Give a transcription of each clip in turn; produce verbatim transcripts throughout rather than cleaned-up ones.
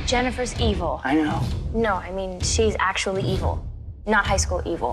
Jennifer's evil. I know. No, I mean, she's actually evil. Not high school evil.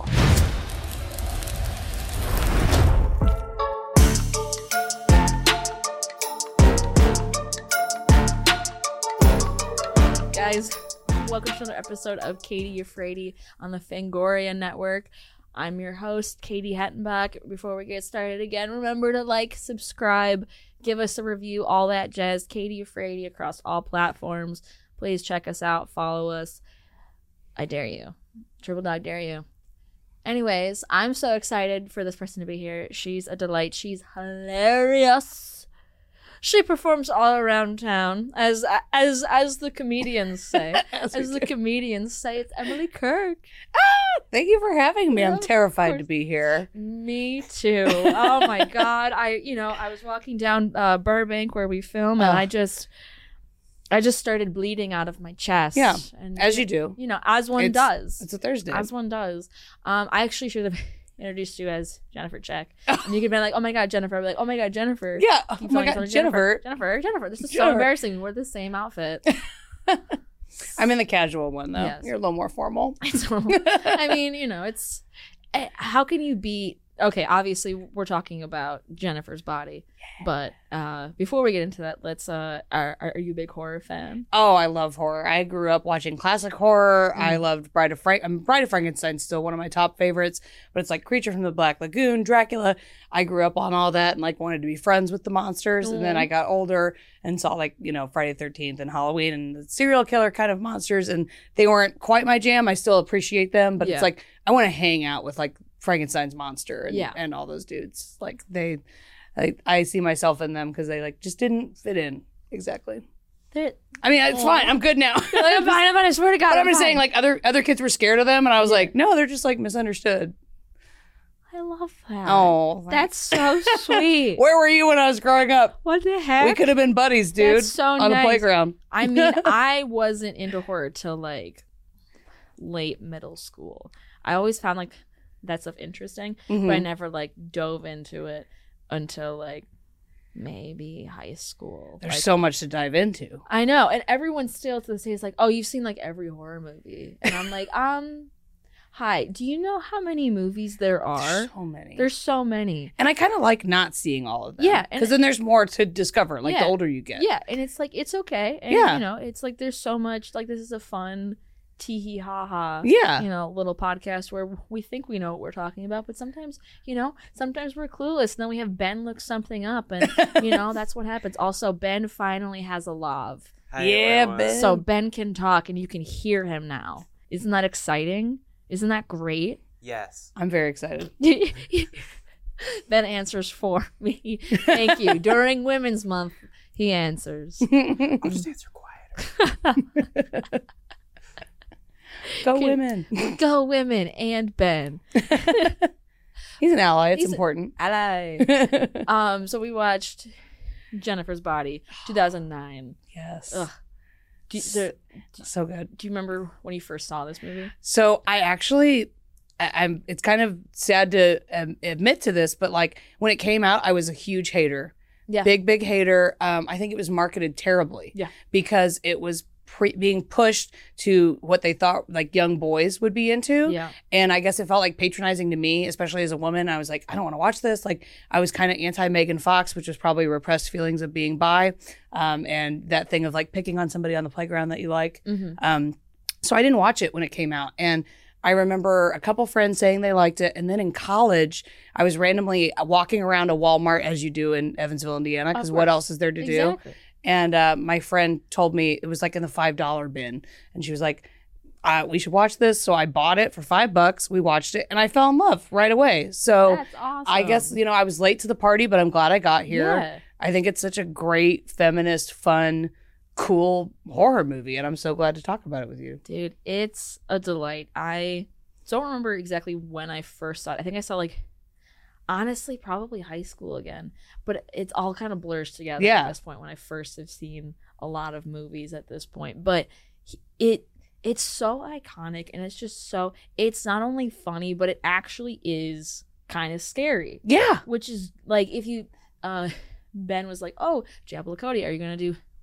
Guys, welcome to another episode of Katie Afraidy on the Fangoria Network. I'm your host, Katie Hettenbach. Before we get started again, remember to like, subscribe, give us a review, all that jazz. Katie Afraidy across all platforms. Please check us out, follow us. I dare you. Triple dog dare you. Anyways, I'm so excited for this person to be here. She's a delight. She's hilarious. She performs all around town, as as as the comedians say. as as the comedians say, it's Emily Kirk. Ah, thank you for having me. Yeah, I'm terrified to be here. Me too. Oh my god. I you know, I was walking down uh, Burbank where we film, and oh. I just I just started bleeding out of my chest. Yeah, and, as you do. You know, as one it's, does. It's a Thursday. As one does. Um, I actually should have introduced you as Jennifer Check. And you could be like, oh my god, Jennifer. I'd be like, oh my god, Jennifer. Yeah. Keep Oh my god, telling Jennifer. Jennifer. Jennifer. This is Jennifer. so embarrassing. We're the same outfit. I'm in the casual one, though. Yes. You're a little more formal. So, I mean, you know, it's... How can you beat... Okay, obviously, we're talking about Jennifer's body. Yeah. But uh, before we get into that, let's... Uh, are, are you a big horror fan? Oh, I love horror. I grew up watching classic horror. Mm. I loved Bride of Frank. I mean, Bride of Frankenstein's still one of my top favorites, but it's like Creature from the Black Lagoon, Dracula. I grew up on all that and like wanted to be friends with the monsters. Mm. And then I got older and saw like, you know, Friday the thirteenth and Halloween and the serial killer kind of monsters. And they weren't quite my jam. I still appreciate them, but yeah. It's like I want to hang out with like Frankenstein's monster and, yeah. and all those dudes. Like they, like I see myself in them because they like just didn't fit in exactly. They're, I mean, it's oh. fine. I'm good now. Like, I'm fine. I'm fine. I swear to God. But I'm, I'm just fine. saying, like other other kids were scared of them, and I was yeah. like, no, they're just like misunderstood. I love that. Oh, that's so sweet. Where were you when I was growing up? What the heck? We could have been buddies, dude. That's so on nice. the playground. I mean, I wasn't into horror till like late middle school. I always found like that stuff interesting, mm-hmm. but I never like dove into it until like maybe high school. There's like, so much to dive into. I know, and everyone still to this day is like, "Oh, you've seen like every horror movie," and I'm like, um. Hi, do you know how many movies there are? There's so many. There's so many. And I kind of like not seeing all of them. Yeah. Because then there's more to discover, like yeah, the older you get. Yeah, and it's like, it's okay. And, yeah. you know, it's like there's so much, like this is a fun, tee-hee, ha-ha, yeah. you know, little podcast where we think we know what we're talking about, but sometimes, you know, sometimes we're clueless. And then we have Ben look something up, and, you know, that's what happens. Also, Ben finally has a lav. Hi, yeah, everyone. Ben. So Ben can talk, and you can hear him now. Isn't that exciting? Isn't that great? Yes. I'm very excited. Ben answers for me. Thank you. During Women's Month, he answers. I'll just answer quieter. Go Can, women. Go women and Ben. He's an ally. It's He's important. Ally. um, so we watched Jennifer's Body, two thousand nine. Yes. Ugh. Do you, the, so good. Do you remember when you first saw this movie? So I actually, I, I'm. It's kind of sad to um, admit to this, but like when it came out, I was a huge hater. Yeah. Big, big hater. Um, I think it was marketed terribly. Yeah. Because it was pre- being pushed to what they thought like young boys would be into. Yeah. And I guess it felt like patronizing to me, especially as a woman. I was like, I don't want to watch this. Like I was kind of anti Megan Fox, which was probably repressed feelings of being bi. Um, and that thing of like picking on somebody on the playground that you like. Mm-hmm. Um, so I didn't watch it when it came out. And I remember a couple friends saying they liked it. And then in college, I was randomly walking around a Walmart as you do in Evansville, Indiana, because what else is there to exactly. do? And uh, my friend told me it was like in the five dollar bin. And she was like, uh, we should watch this. So I bought it for five bucks. We watched it and I fell in love right away. So That's awesome. I guess, you know, I was late to the party, but I'm glad I got here. Yeah. I think it's such a great, feminist, fun, cool horror movie. And I'm so glad to talk about it with you. Dude, it's a delight. I don't remember exactly when I first saw it. I think I saw like, honestly, probably high school again. But it's all kind of blurs together yeah. at this point when I first have seen a lot of movies at this point. But it it's so iconic and it's just so, it's not only funny, but it actually is kind of scary. Yeah. Which is like, if you, uh, Ben was like, oh, Jabba Lakota, are you going to do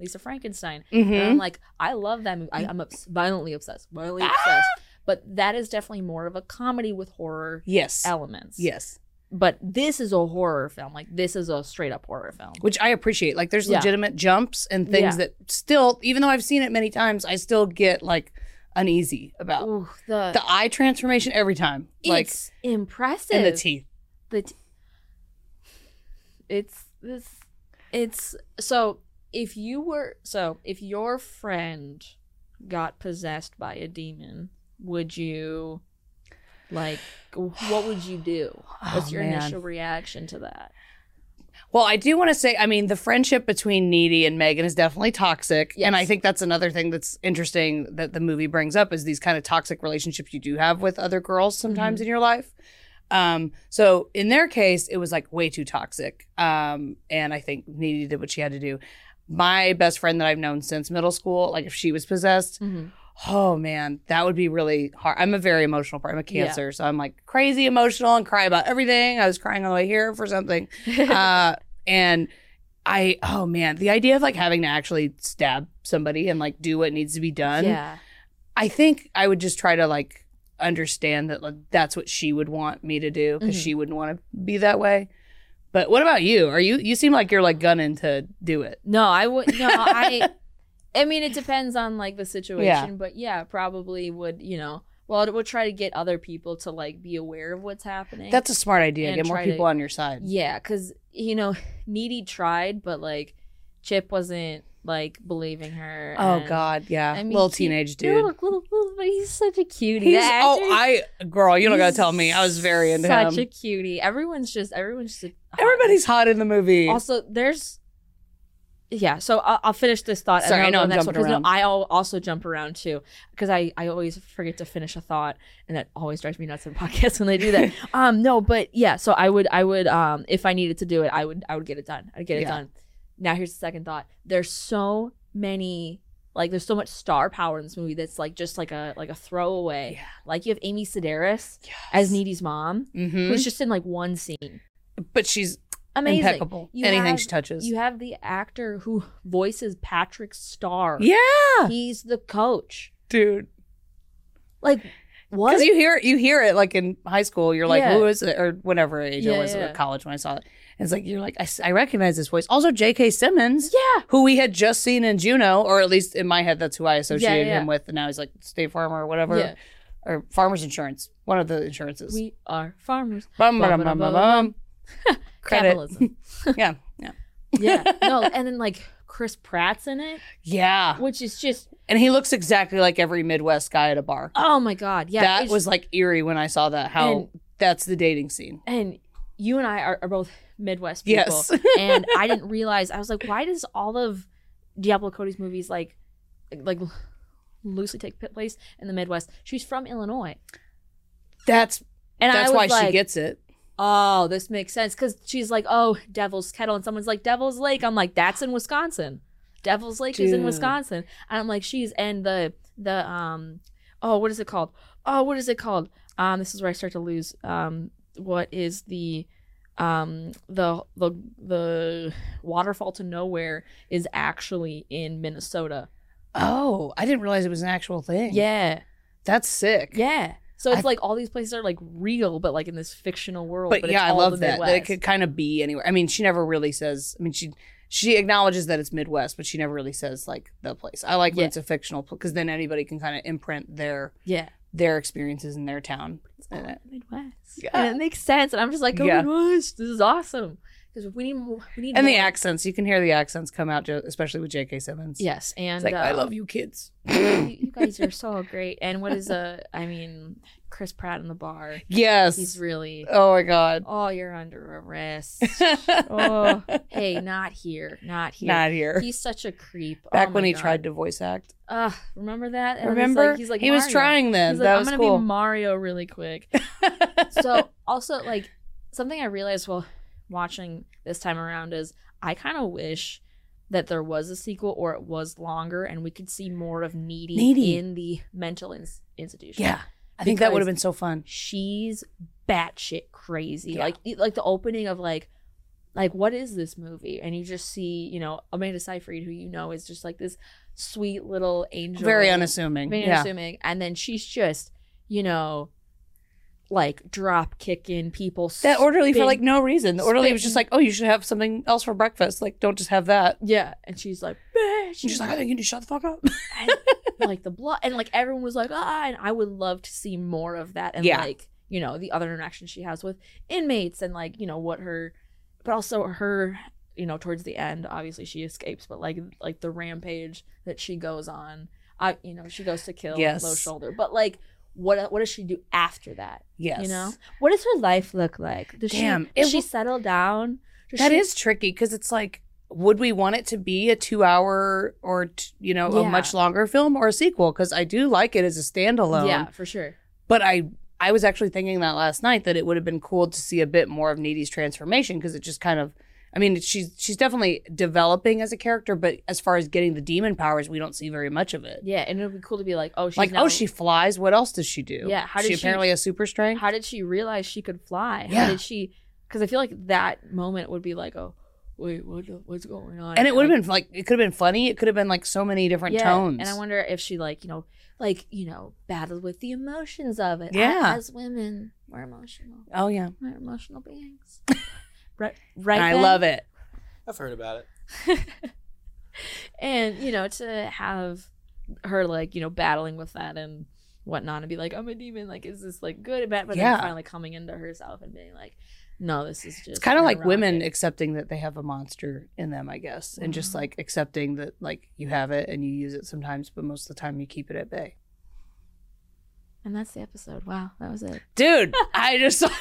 Lisa Frankenstein. Mhm. And I'm like, I love that movie. I, I'm obs- violently obsessed. Violently obsessed. But that is definitely more of a comedy with horror Yes. elements. Yes. But this is a horror film. Like, this is a straight up horror film. Which I appreciate. Like, there's Yeah. legitimate jumps and things Yeah. that still, even though I've seen it many times, I still get like uneasy about Ooh, the, the eye transformation every time. Like, it's impressive. and the teeth. The t- it's this. It's so if you were so if your friend got possessed by a demon, would you like what would you do? What's Oh, your man. initial reaction to that? Well, I do want to say, I mean, the friendship between Needy and Megan is definitely toxic. Yes. And I think that's another thing that's interesting that the movie brings up is these kind of toxic relationships you do have with other girls sometimes Mm-hmm. in your life. Um, so in their case, it was like way too toxic. Um, and I think Needy did what she had to do. My best friend that I've known since middle school, like if she was possessed, Mm-hmm. oh man, that would be really hard. I'm a very emotional person. I'm a Yeah. Cancer, so I'm like crazy emotional and cry about everything. I was crying on the way here for something. uh, and I, oh man, the idea of like having to actually stab somebody and like do what needs to be done. Yeah. I think I would just try to like understand that like, that's what she would want me to do because Mhm. she wouldn't want to be that way. But what about you? Are you, you seem like you're like gunning to do it. No, I would no, I I mean it depends on like the situation, Yeah. but yeah, probably would, you know, well, it would try to get other people to like be aware of what's happening. That's a smart idea. And Get more try to- people on your side. Yeah, because, you know, Needy tried, but, like, Chip wasn't, like, believing her. Oh and- God, yeah, I mean, little he- teenage Little, dude. little, little, but he's such a cutie. He's, The oh, actor- I girl, you don't gotta he's tell me. I was very into such him. a cutie. Everyone's just, everyone's just. a- Everybody's hot in the movie. Also, there's. Yeah, so I'll, I'll finish this thought. Sorry, I and know then I'll I'm go to the next jumping one, 'cause, around. No, I al- also jump around too because I, I always forget to finish a thought, and that always drives me nuts in podcasts when they do that. um, no, but yeah, so I would I would um if I needed to do it, I would I would get it done. I'd get it Yeah. done. Now here's the second thought. There's so many like there's so much star power in this movie that's like just like a like a throwaway. Yeah. Like you have Amy Sedaris as Needy's mom, Mm-hmm. who's just in like one scene. But she's Amazing. impeccable. You Anything have- she touches. You have the actor who voices Patrick Starr. yeah, He's the coach. dude. Like, what? Because you hear you hear it like in high school. You're like, Yeah. who is it? Or whatever age Yeah, I was yeah. at college when I saw it. And it's like you're like, I, s- I recognize this voice. Also, J K. Simmons, Yeah. who we had just seen in Juno, or at least in my head, that's who I associated yeah. him with. And now he's like State Farm or whatever, Yeah. or Farmers Insurance, one of the insurances. We are farmers. Bum, bum, bum, bum, bum. Credit. Capitalism. Yeah, yeah, Yeah. No, and then like Chris Pratt's in it, yeah. which is just, And he looks exactly like every Midwest guy at a bar. oh my God. Yeah. that it's- was like eerie when I saw that. How And- that's the dating scene. and you and I are, are both Midwest people. Yes. And I didn't realize, I was like, why does all of Diablo Cody's movies like, like loosely take place in the Midwest? She's from Illinois. That's And I that's was why like, she gets it. oh, this makes sense. Because she's like, oh, Devil's Kettle. And someone's like, Devil's Lake. I'm like, that's in Wisconsin. Devil's Lake is in Dude. Wisconsin. And I'm like, she's, and the, the, um, oh, what is it called? Oh, what is it called? Um, this is where I start to lose, um, what is the, um, the, the, the Waterfall to Nowhere is actually in Minnesota. Oh, I didn't realize it was an actual thing. Yeah. That's sick. Yeah. So it's I- like all these places are like real, but like in this fictional world. But, But, yeah, it's I all love the that. That it Midwest. could kind of be anywhere. I mean, she never really says. I mean, she she acknowledges that it's Midwest, but she never really says like the place. I like when Yeah. it's a fictional because then anybody can kind of imprint their Yeah. their experiences in their town. in it. Midwest. Yeah. And it makes sense. And I'm just like, go Yeah. Midwest. This is awesome. Because we need more. We need And the more. accents, you can hear the accents come out, jo- especially with J K. Simmons. Yes. And It's like, uh, I love you kids. you, you guys are so great. And what is uh I mean, Chris Pratt in the bar. Yes. He's really Oh my God. oh, you're under arrest. oh, hey, not here. Not here. Not here. He's such a creep. Back Oh when my he God. tried to voice act. Uh, remember that? And he's Remember? like- He's like, he was Mario. trying then. He's like, that I'm was gonna cool. be Mario really quick. So also like something I realized while watching this time around is I kind of wish that there was a sequel or it was longer and we could see more of Needy, Needy. in the mental ins- institution. Yeah. I think that would have Because been so fun. She's batshit crazy. Yeah. Like like the opening of like like, what is this movie? And you just see, you know, Amanda Seyfried, who you know is just like this sweet little angel. Very unassuming. Very yeah. unassuming. And then she's just, you know, like drop kicking people. That orderly spin- for like no reason. The orderly was spin- just like, oh, you should have something else for breakfast. Like, don't just have that. Yeah. And she's like, bitch. And she's like, I think you need to shut the fuck up. and, like the blood. And like everyone was like, ah. And I would love to see more of that. And Yeah. like, you know, the other interactions she has with inmates and like, you know, what her, but also her, you know, towards the end, obviously she escapes, but like, like the rampage that she goes on, I, you know, she goes to kill Yes. Low Shoulder, but like, what, what does she do after that? Yes. You know, what does her life look like? Does Damn, she, it does she w- settle down? Does That she, is tricky because it's like, would we want it to be a two hour or, t- you know, a Yeah. much longer film or a sequel? Because I do like it as a standalone. yeah, for sure. But I I was actually thinking that last night that it would have been cool to see a bit more of Needy's transformation because it just kind of, I mean, she's she's definitely developing as a character, but as far as getting the demon powers, we don't see very much of it. Yeah, and it would be cool to be like, oh, she's Like, now, oh, she flies. What else does she do? Yeah, how she did she- apparently has super strength? how did she realize she could fly? Yeah. How did she? Because I feel like that moment would be like, oh, wait, what? the- What's going on? and it would have Like, been like it could have been funny. It could have been like so many different yeah, tones. and I wonder if she like you know like you know battled with the emotions of it. Yeah. as women, we're emotional. oh yeah, We're emotional beings. right, right. and I love it. I've heard about it. And you know to have her like you know battling with that and whatnot and be like, I'm a demon. Like, is this like good or bad? But Yeah. then finally coming into herself and being like, no, this is just. It's kind of like women neurotic. accepting that they have a monster in them, I guess, and just Wow. like accepting that like you have it and you use it sometimes, but most of the time you keep it at bay. And that's the episode. Wow, that was it. Dude, I just so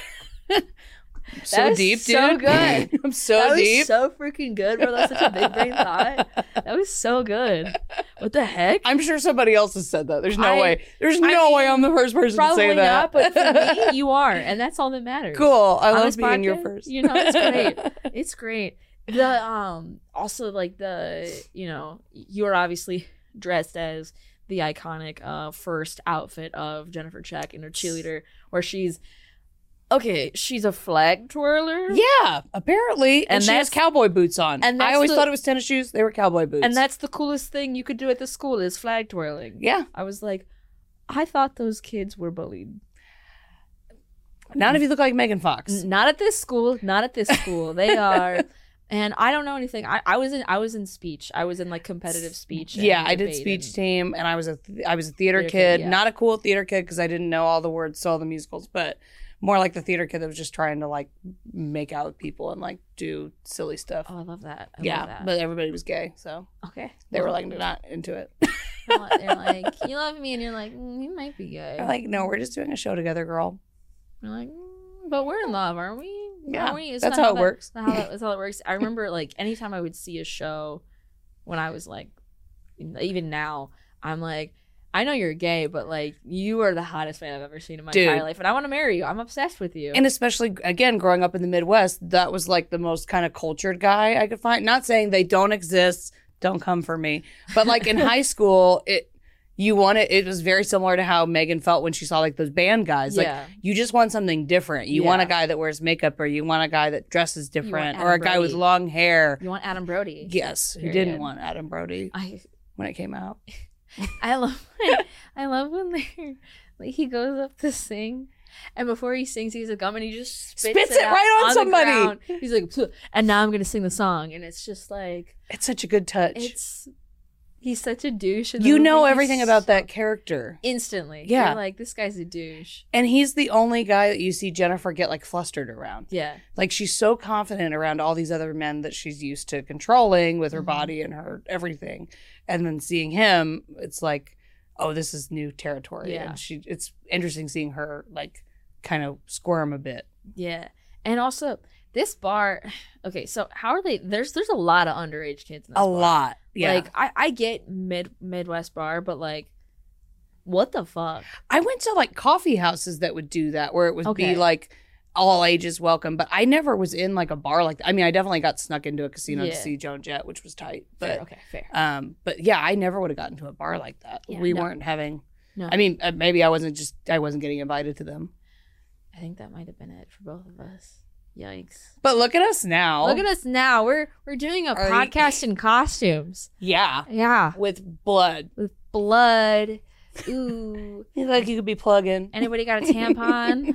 That was deep, dude. so good. I'm so that deep. was so freaking good, bro. That's such a big brain thought. That was so good. What the heck? I'm sure somebody else has said that. There's no I- way. There's I no mean, way I'm the first person to Probably say that. not, but for me, you are, and that's all that matters. Cool. I On love this being your podcast, first. You know, it's great. It's great. The um also like the you know you are obviously dressed as the iconic uh first outfit of Jennifer Check in her cheerleader, where she's okay, she's a flag twirler. Yeah, apparently. And, And she has that's- cowboy boots on. and I that's always the- thought it was tennis shoes. They were cowboy boots. And that's the coolest thing you could do at the school is flag twirling. yeah. I was like, I thought those kids were bullied. Not if you look like Megan Fox. N- Not at this school. Not at this school. They are. And I don't know anything. I, I was in I was in speech. I was in like competitive speech. and Yeah, I did debate speech and- team, and I was a th- I was a theater, Theater kid. kid, yeah. Not a cool theater kid because I didn't know all the words to all the musicals, but more like the theater kid that was just trying to like make out with people and like do silly stuff. Oh, I love that. I yeah, love that. but everybody was gay, so okay. they were Well, like not into it. they're like, they're like, you love me, and you're like, mm, you might be gay. They're like, no, we're just doing a show together, girl. You're like, mm, but we're in love, aren't we? Yeah, Aren't we? Isn't that's that how it that- works. That's how, that- that's how it works. I remember like anytime I would see a show when I was like, even now, I'm like, I know you're gay, but like you are the hottest man I've ever seen in my Dude. entire life, and I want to marry you. I'm obsessed with you. And especially again, growing up in the Midwest, that was like the most kind of cultured guy I could find. Not saying they don't exist, don't come for me, but like in high school, it you wanted it was very similar to how Megan felt when she saw like those band guys. Like Yeah. you just want something different. You want a Yeah. guy that wears makeup, or you want a guy that dresses different, or a Adam guy with Brody. long hair. You want Adam Brody? Yes, who Period. didn't want Adam Brody I when it came out? I love when, I love when they're like he goes up to sing, and before he sings, he has a gum and he just spits, Spits it out right on the somebody. ground. He's like, "Phew," and now I'm gonna sing the song, and it's just like It's such a good touch. it's he's such a douche. in the You movie. know He's everything so- about that character. instantly. Yeah. You're like this guy's a douche. And he's the only guy that you see Jennifer get like flustered around. Yeah, Like she's so confident around all these other men that she's used to controlling with her Mhm. body and her everything. And then seeing him, it's like, oh, this is new territory. Yeah. And she it's interesting seeing her like kind of squirm a bit. yeah, and also this bar. Okay, so how are they? There's there's a lot of underage kids in this A bar. lot. Yeah. Like I I get mid Midwest bar, but like, what the fuck? I went to like coffee houses that would do that where it would Okay. be like all ages welcome, but I never was in like a bar like that. I mean, I definitely got snuck into a casino Yeah. to see Joan Jett, which was tight. Fair, But okay, fair. um but yeah, I never would have gotten to a bar like that. Yeah, we no. weren't having No. I mean, uh, maybe I wasn't just I wasn't getting invited to them. I think that might have been it for both of us. Yikes. But look at us now. Look at us now. We're we're doing a Are you- podcast in costumes. Yeah. Yeah. With blood. With blood. Ooh. Like you could be plugging. Anybody got a tampon?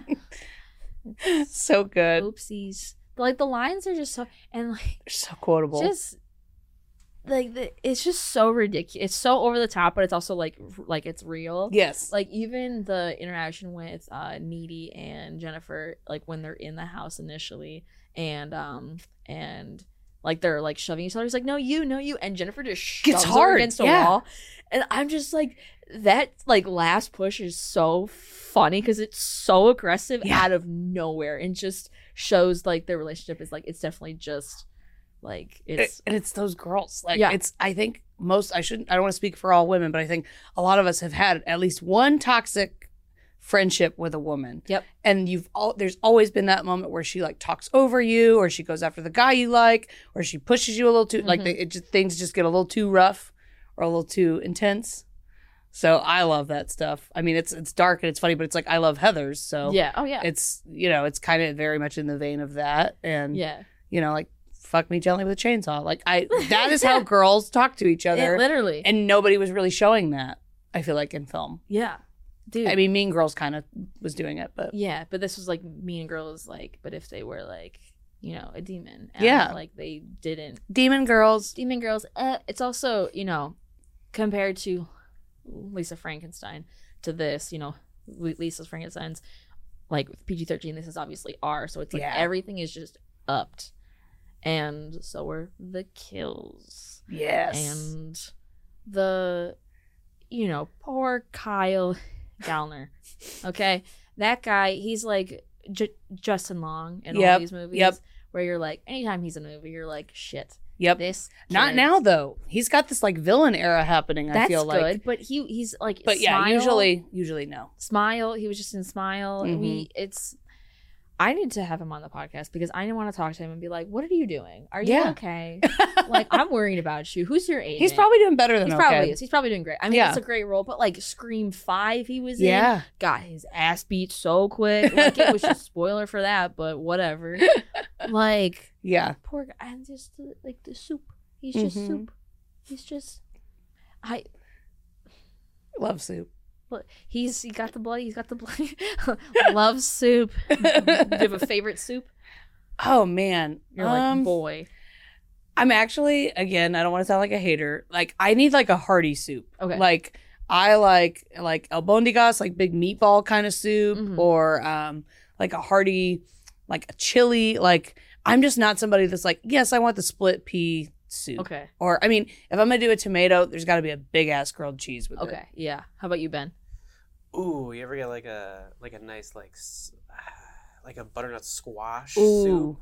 So good. Oopsies. Like the lines are just so and like So quotable. just like the, it's just so ridiculous. It's so over the top, but it's also like like it's real. yes. Like even the interaction with uh Needy and Jennifer, like when they're in the house initially, and um and like they're like shoving each other. He's like, no, you, no, you, and Jennifer just shoves Gets her hard, against a yeah. wall, and I'm just like, that like last push is so funny because it's so aggressive Yeah. out of nowhere and just shows like their relationship is like it's definitely just like it's It- and it's those girls. Like Yeah. it's I think most I shouldn't I don't want to speak for all women, but I think a lot of us have had at least one toxic friendship with a woman. Yep. And you've all there's always been that moment where she like talks over you, or she goes after the guy you like, or she pushes you a little too like Mhm. they, it just things just get a little too rough or a little too intense. So I love that stuff. I mean, it's it's dark and it's funny, but it's like I love Heathers, so yeah oh yeah it's you know it's kind of very much in the vein of that, and yeah you know like fuck me gently with a chainsaw. Like I that is how girls talk to each It other, literally and nobody was really showing that. I feel like in film. yeah dude I mean, Mean Girls kind of was doing it, but yeah but this was like Mean Girls, like but if they were like you know a demon and Yeah. like they didn't Demon Girls. Demon Girls, uh, it's also, you know, compared to Lisa Frankenstein to this, you know, L- Lisa's Frankenstein's like P G thirteen, this is obviously R, so it's like Yeah. everything is just upped. And so are the kills. Yes. And the, you know, poor Kyle Gallner. Okay? That guy, he's like J- Justin Long in all Yep, these movies. yep. Where you're like, anytime he's in a movie, you're like, shit. Yep. This Not kid- now though. He's got this like villain era happening. I That's feel like. good, but he he's like, But yeah, Smile, usually, usually no. Smile. He was just in Smile. Mhm. We it's. I need to have him on the podcast because I want to talk to him and be like, "What are you doing? Are you Yeah. okay? Like, I'm worried about you. Who's your agent?" He's probably doing better than He's okay. probably is. He's probably doing great. I mean, Yeah. it's a great role, but like Scream Five, he was in. Yeah. Got his ass beat so quick. Like it was just spoiler for that, but whatever. Like Yeah. poor guy, and just the, like the soup. He's just Mhm. soup. He's just. I Love soup. Look, he's he got the blood. He's got the blood. Love soup. Do you have a favorite soup? Oh man. You're Um, like, boy. I'm actually, again, I don't want to sound like a hater. Like, I need like a hearty soup. Okay. Like, I like like albondigas, like big meatball kind of soup, Mhm. or um, like a hearty, like a chili. Like, I'm just not somebody that's like, yes, I want the split pea soup. Okay. Or, I mean, if I'm gonna do a tomato, there's got to be a big ass grilled cheese with it. Okay. Yeah. How about you, Ben? Ooh, you ever get like a like a nice like s- like a butternut squash Ooh, soup?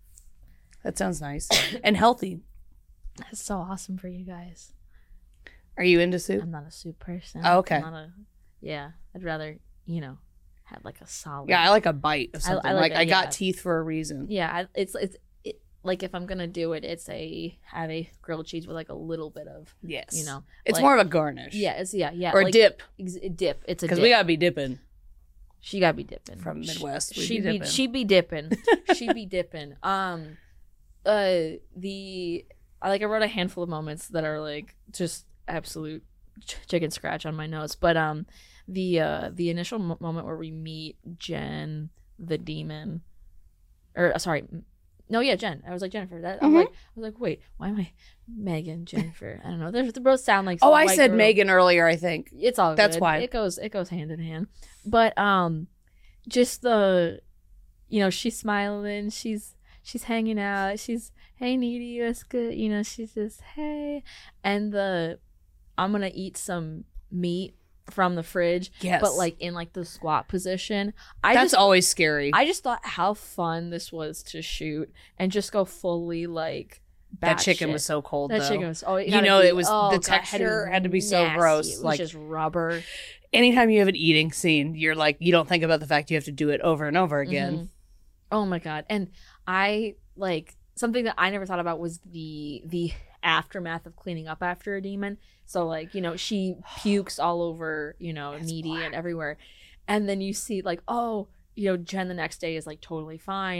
that sounds nice and healthy. That's so awesome for you guys. Are you into soup? I'm not a soup person. Oh, okay. I'm not a, yeah. I'd rather you know have like a solid. Yeah, I like a bite of I- something. I like like I a- got yeah. teeth for a reason. Yeah. I, it's it's it, like if I'm gonna do it, it's a have a grilled cheese with like a little bit of Yes, you know. it's like- more of a garnish. Yeah. It's yeah yeah or a like, dip ex- a dip. It's a because dip. we gotta be dipping She gotta be dipping from She- Midwest. we'd She be be dipping. she be dipping. She be dipping. Um, uh, the I like I wrote a handful of moments that are like just absolute ch- chicken scratch on my notes. But um, the uh the initial mo- moment where we meet Jen the demon, or uh, sorry, m- no yeah Jen. I was like Jennifer. That I was Mhm. like I was like wait why am I Megan Jennifer? I don't know. They're, they both sound like Oh, some I white said girl. Megan earlier. I think. It's all That's good. why. It goes it goes hand in hand. But um just the you know, she's smiling, she's she's hanging out, she's hey Needy, that's good, you know, she's just hey, and the I'm gonna eat some meat from the fridge, Yes, but like in like the squat position. I that's just always scary. I just thought how fun this was to shoot and just go fully like that batshit. chicken was so cold. That though. chicken was oh it You gotta know, be- it was- oh, the God, texture had to be so nasty. gross, It was like- just rubber. Anytime you have an eating scene, you're like you don't think about the fact you have to do it over and over again. Mhm. Oh my god. And I like something that I never thought about was the the aftermath of cleaning up after a demon. So like, you know, she pukes all over, you know, It's Needy black. and everywhere. And then you see like, oh, you know, Jen the next day is like totally fine.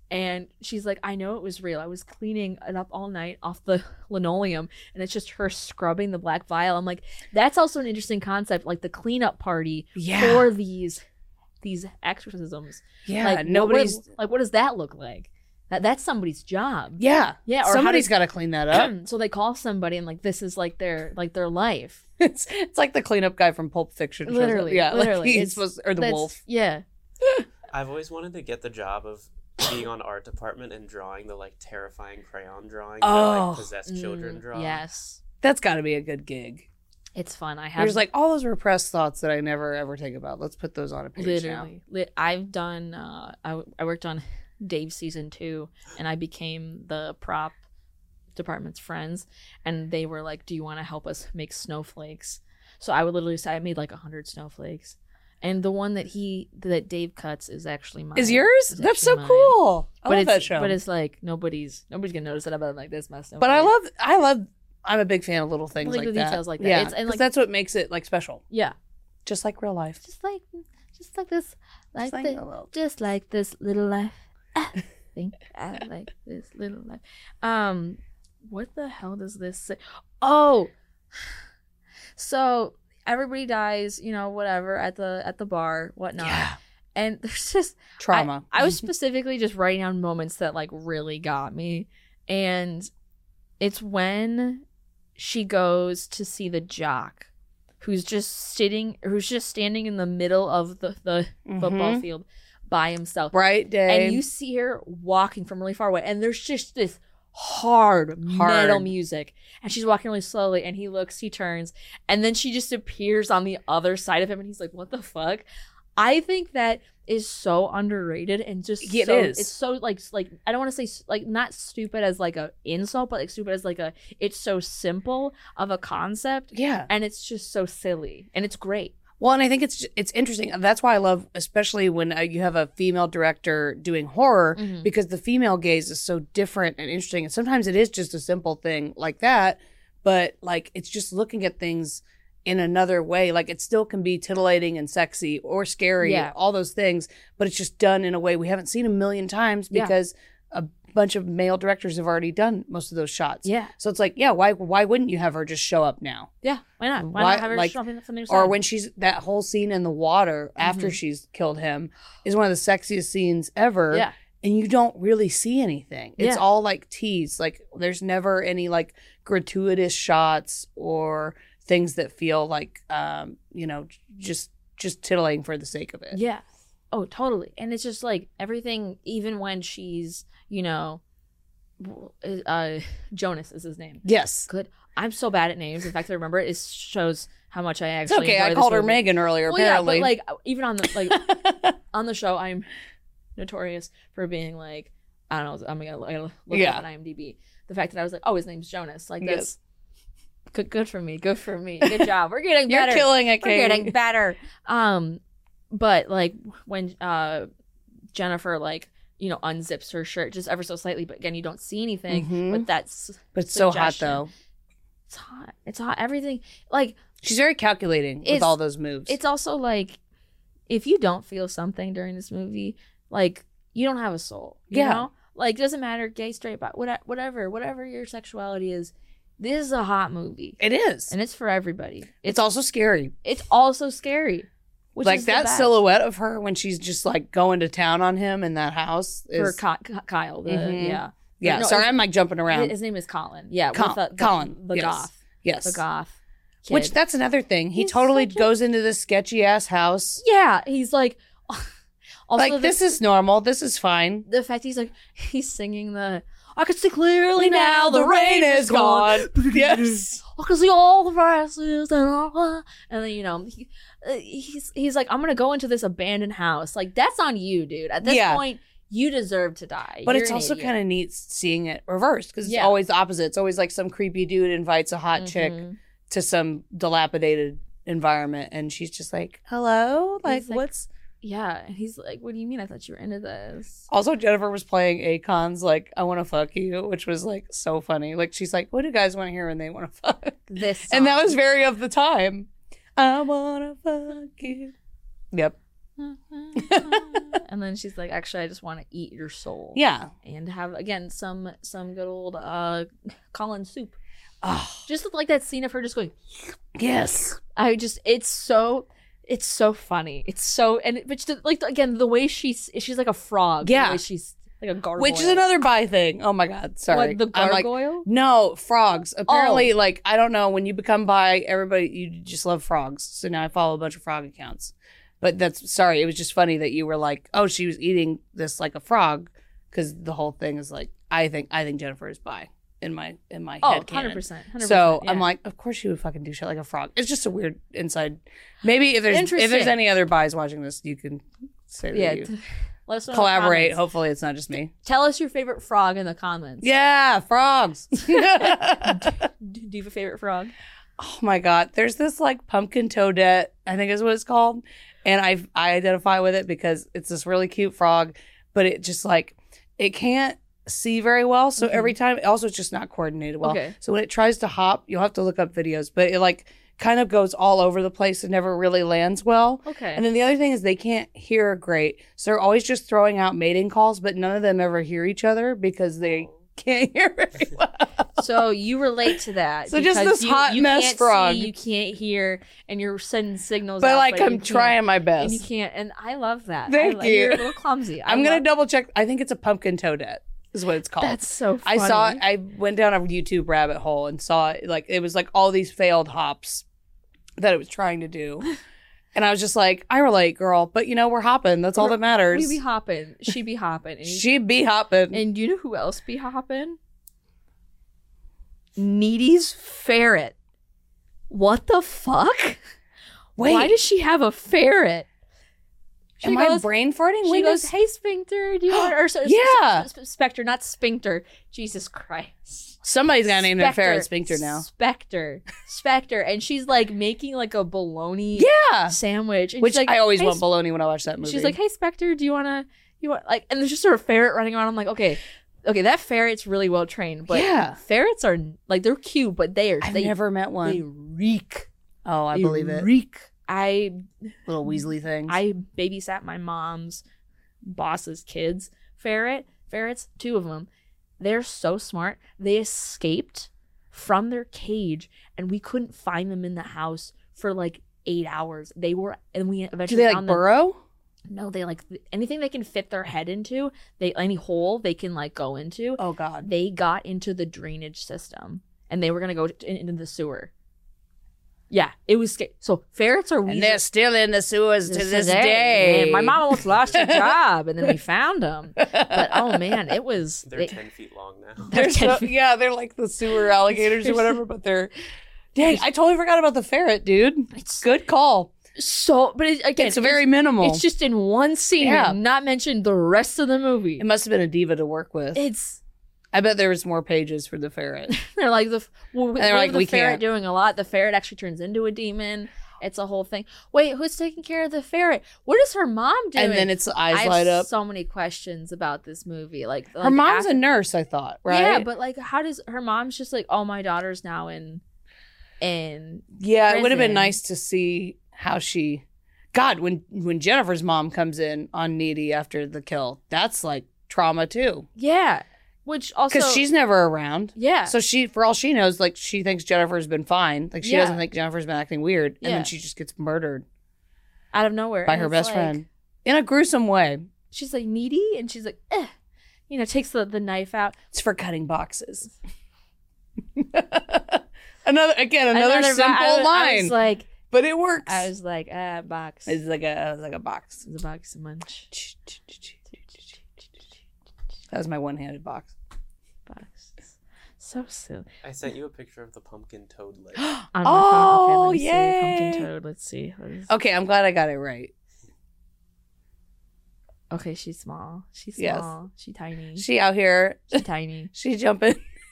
And she's like, I know it was real. I was cleaning it up all night off the linoleum, and it's just her scrubbing the black vial. I'm like, that's also an interesting concept, like the cleanup party Yeah. for these these exorcisms. Yeah, like, what- nobody's. what, like, what does that look like? That that's somebody's job. Yeah, Yeah, or how somebody's does- got to clean that up. So they call somebody, and like this is like their like their life. it's it's like the cleanup guy from Pulp Fiction. shows up. Literally, yeah, literally. like he's It's- supposed, or the That's- wolf. Yeah. I've always wanted to get the job of being on art department and drawing the like terrifying crayon drawings that Oh. like possessed children Mm, draw. Yes. That's got to be a good gig. It's fun. I have There's like all those repressed thoughts that I never ever think about. Let's put those on a page now. literally. Li- I've done. Uh, I I worked on Dave season two, and I became the prop department's friends, and they were like, "Do you want to help us make snowflakes?" So I would literally say I made like a hundred snowflakes, and the one that he that Dave cuts is actually mine. Is yours? Is That's so actually mine. cool. I But love it's that show. but it's like nobody's nobody's gonna notice that about like this mess. But I love, I love, I'm a big fan of little things Like like, the that. details like that. Yeah, It's- and, 'cause like- that's what makes it like special, yeah, just like real life. just like just like this, like, Just like thi- a little- just like this little life. I think I like this little life. Um, what the hell does this say? Oh, so everybody dies, you know, whatever at the at the bar, whatnot. Yeah, And there's just trauma. I, I was specifically just writing down moments that like really got me, and it's when she goes to see the jock, who's just sitting, who's just standing in the middle of the the football Mhm. field by himself, Bright day. and you see her walking from really far away, and there's just this hard, Hard. metal music, and she's walking really slowly, and he looks, he turns, and then she just appears on the other side of him, and he's like, what the fuck? I think that is so underrated, and just It so, is. it's so like like I don't want to say like not stupid as like a insult, but like stupid as like a it's so simple of a concept, yeah. and it's just so silly, and it's great. Well, and I think it's it's interesting. That's why I love, especially when uh, you have a female director doing horror, Mhm. because the female gaze is so different and interesting. And sometimes it is just a simple thing like that, but like it's just looking at things in another way. Like it still can be titillating and sexy or scary, Yeah. all those things, but it's just done in a way we haven't seen a million times Yeah. because a bunch of male directors have already done most of those shots. Yeah, So it's like, yeah, why why wouldn't you have her just show up now? yeah. Why not? Why, Why- not have her like- like, from the Or side? when she's that whole scene in the water after Mhm. she's killed him is one of the sexiest scenes ever. Yeah. And you don't really see anything. It's Yeah. all like tease. Like there's never any like gratuitous shots or things that feel like um, you know, just just titillating for the sake of it. Yeah. Oh, totally. And it's just like everything, even when she's, you know, w- uh, Jonas is his name. Yes. Good. I'm so bad at names. In fact, I remember it. It shows how much I It's actually. okay. enjoy I this called her movie. Megan earlier, Well, yeah, apparently. but like even on the like on the show, I'm notorious for being like, I don't know. I'm gonna, I'm gonna look Yeah. up on IMDb. The fact that I was like, oh, his name's Jonas. Like Yes. that's good. Good for me. Good for me. Good job. We're getting You're better. killing it, We're Katie. getting better. Um, but like when uh Jennifer like you know unzips her shirt just ever so slightly, but again you don't see anything. Mhm. But that's But it's so hot suggestion. though. it's hot. It's hot. Everything like She's very calculating with It's- all those moves. it's also like if you don't feel something during this movie, like you don't have a soul. You Yeah. know? Like doesn't matter, gay, straight, but whatever, whatever your sexuality is. This is a hot movie, it is. and it's for everybody. It's also scary. It's also scary. Which like is the that best. silhouette of her when she's just like going to town on him in that house for is Ky- Ky- Kyle. The, Mhm. Yeah, yeah. no, sorry, it's- I'm like jumping around. his name is Colin. Yeah, Col- with the, the, Colin, the yes. goth, yes, the goth. Kid. which that's another thing. He He's totally such a- goes into this sketchy ass house. yeah, he's like, also Like the, this is normal. This is fine. the fact he's like he's singing the I can see clearly now the rain is gone. Yes. I can see all the prices and all, and then you know he, uh, he's he's like I'm gonna go into this abandoned house. Like that's on you, dude. At this Yeah. point, you deserve to die. But You're it's an also idiot. kind of neat seeing it reversed because it's Yeah. always the opposite. It's always like some creepy dude invites a hot chick Mhm. to some dilapidated environment, and she's just like, "Hello, like, He's like- what's?" Yeah, and he's like, "What do you mean? I thought you were into this." Also, Jennifer was playing Akon's like, "I want to fuck you," which was like so funny. Like she's like, "What do guys want to hear when they want to fuck?" This And that song. was very of the time. I want to fuck you. Yep. and then she's like, actually, I just want to eat your soul. Yeah. And have again some some good old uh Colin soup. Oh, Just like that scene of her just going. yes. I just it's so it's so funny. It's so and it, but just, like again the way she's she's like a frog. Yeah. The way she's like a gargoyle. Which is another bi thing. Oh my God. Sorry. What, the I'm like, gargoyle? no, frogs. Apparently, Oh. like, I don't know, when you become bi, everybody, you just love frogs. So now I follow a bunch of frog accounts. But that's, sorry, it was just funny that you were like, oh, she was eating this like a frog. Because the whole thing is like, I think, I think Jennifer is bi in my, in my Oh, head one canon. hundred percent. one hundred percent, So yeah. I'm like, of course she would fucking do shit like a frog. It's just a weird inside. Maybe if there's, if there's Interesting. any other bis watching this, you can say that yeah. you t- Let us know in the collaborate. comments. Hopefully it's not just me. Tell us your favorite frog in the comments. Yeah, frogs. Do, do you have a favorite frog? Oh my God. There's this like pumpkin toadette, I think is what it's called. And I I identify with it because it's this really cute frog, but it just like, it can't see very well. So Mhm. every time, also it's just not coordinated well. Okay. So when it tries to hop, you'll have to look up videos, but it like kind of goes all over the place and never really lands well. Okay. And then the other thing is they can't hear great. So they're always just throwing out mating calls, but none of them ever hear each other because they can't hear very well. So you relate to that. So just because this you, hot you mess can't frog. See, you can't hear, and you're sending signals. But out, like you I'm can't. trying my And you best. can't. And I love that. Thank I love, you. You're a little clumsy. I I'm going love- to double check. I think it's a pumpkin toadette is what it's called. That's so I funny. saw I went down a YouTube rabbit hole and saw it, like it was like all these failed hops that it was trying to do. And I was just like, I relate, girl. But you know, we're hopping. That's all that matters. We be hopping. She be hopping. And, She be hopping. and do you know who else be hopping? Needy's ferret. What the fuck? Wait, Why does she have a ferret? She am goes, I brain farting? She When goes, does- "Hey, Sphincter, do you want?" Or so, Yeah. S- S- Spectre, not Sphincter. Jesus Christ. Somebody's got to name their Spectre. ferret Sphincter now. Spectre, Spectre, and she's like making like a bologna Yeah. sandwich, and Which she's like, I always "Hey, want bologna when I watch that movie. She's like, "Hey, Spectre, do you wanna, you want like?" And there's just sort of ferret running around. I'm like, okay, okay, that ferret's really well trained, but Yeah. ferrets are like they're cute, but they are I've they never met one. they reek. oh, I They believe it. Reek. I Little Weasley things. I babysat my mom's boss's kids ferret ferrets, two of them. They're so smart. They escaped from their cage, and we couldn't find them in the house for like eight hours. They were, and we Do eventually they like found them. burrow? No, they like anything they can fit their head into. They any hole they can like go into. Oh God. They got into the drainage system, and they were gonna go to, into the sewer. Yeah, it was scary. So ferrets are And weasel- they're still in the sewers to this this day. day. Man, my mom almost lost her job, and then we found them. But oh man, it was. They're they- ten feet long now. They're They're ten so, feet- yeah, they're like the sewer alligators or whatever, but they're. Dang, I totally forgot about the ferret, dude. It's Good call. so, but it, again, It's very minimal. It's just in one scene, Yeah. and not mentioned the rest of the movie. It must have been a diva to work with. It's I bet there was more pages for the ferret. they're like the well, they're what like, if the "We ferret can't." doing a lot. The ferret actually turns into a demon. It's a whole thing. Wait, who's taking care of the ferret? What is her mom doing? And then its eyes I have light up. so many questions about this movie. Like Her like, mom's after- a nurse, I thought, right? Yeah, but like, how does her mom's just like, oh, my daughter's now in, in yeah, it would have been prison. nice to see how she. God, when when Jennifer's mom comes in on Needy after the kill, that's like trauma too, yeah, which also because she's never around. yeah, So she, for all she knows, like she thinks Jennifer's been fine. Like she Yeah. doesn't think Jennifer's been acting weird, and Yeah. then she just gets murdered out of nowhere by and her it's best like- friend in a gruesome way. She's like needy, and she's like, eh. You know, takes the, the knife out. It's for cutting boxes. another again, another, ba- simple I was, line, I was like, but it works. I was like, ah, box. it's like a it's like a box. It's a box of munch. That was my one-handed box. Box. So silly. I sent you a picture of the pumpkin toad lake. On my Oh, phone. Okay, let me yay. see. Pumpkin toad. Let's see. What is- Okay, I'm glad I got it right. Okay, she's small. She's Yes. small. She tiny. She out here, She tiny. she jumping,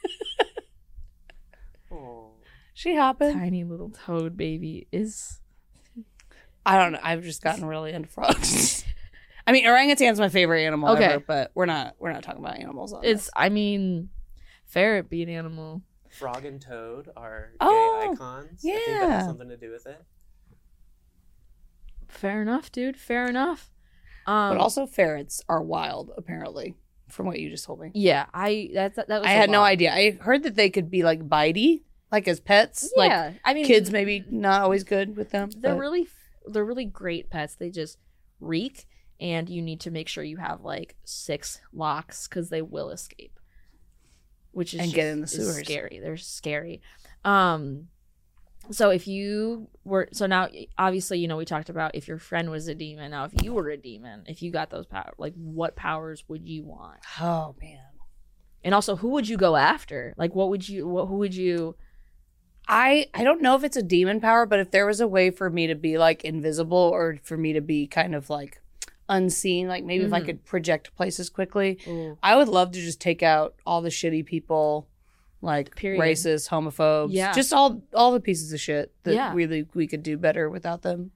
Oh. she hopping. Tiny little toad baby is. I don't know. I've just gotten really into frogs. I mean, orangutan's my favorite animal Okay. ever, but we're not we're not talking about animals on It's. this. I mean, ferret be an animal. Frog and Toad are gay Oh, icons. I think that yeah. has something to do with it. Fair enough, dude. Fair enough. Um, But also ferrets are wild, apparently, from what you just told me. yeah, I that that, that was I a had no lot. idea. I heard that they could be like bitey, like as pets. Yeah, Like I mean, kids maybe not always good with them. they're but- really they're really great pets. They just reek, and you need to make sure you have like six locks because they will escape, which is And just, get in the is sewers. scary. They're scary. Um, so if you were so now obviously you know we talked about if your friend was a demon. Now if you were a demon, if you got those powers, like what powers would you want? Oh man. And also, who would you go after? Like, what would you? What? Who would you? I I don't know if it's a demon power, but if there was a way for me to be like invisible or for me to be kind of like unseen, like maybe if I Mhm. could project places quickly, Ooh. I would love to just take out all the shitty people, like Period. racist, homophobes, Yeah. just all all the pieces of shit that Yeah. really we could do better without them.